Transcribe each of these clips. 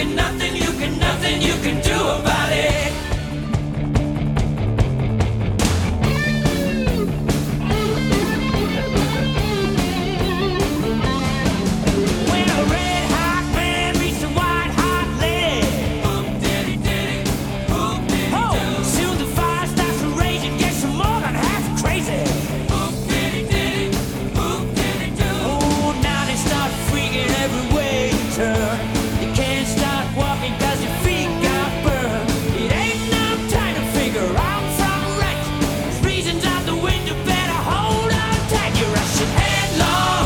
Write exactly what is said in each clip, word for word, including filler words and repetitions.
can, nothing you can, nothing you can do about it. When a red hot man meets a white hot lady, whoop diddy diddy, whoop diddy oh, do. Soon the fire starts to rage and gets more than half crazy. Whoop diddy diddy, whoop diddy do. Oh, now they start freaking every way you turn. You can't start walking 'cause your feet got burned. It ain't no time to figure out from right. There's reasons out the window, better hold on tight. You're rushing headlong,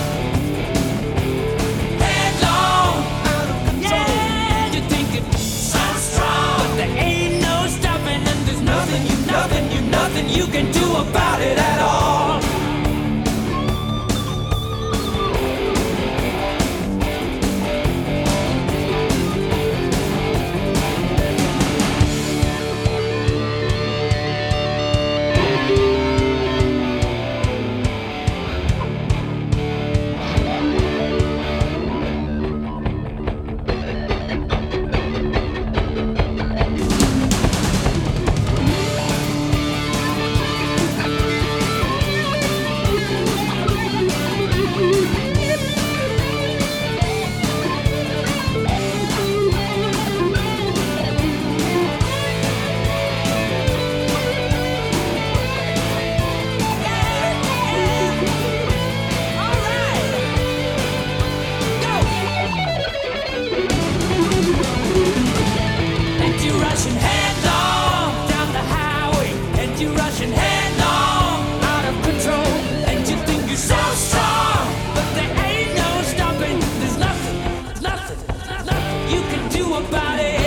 headlong, out of control. Yeah, you're thinking so strong, but there ain't no stopping, and there's nothing you, nothing you, nothing you can do about it at all. And you're rushing headlong down the highway, and you're rushing headlong out of control, and you think you're so strong, but there ain't no stopping. There's nothing, nothing, nothing you can do about it.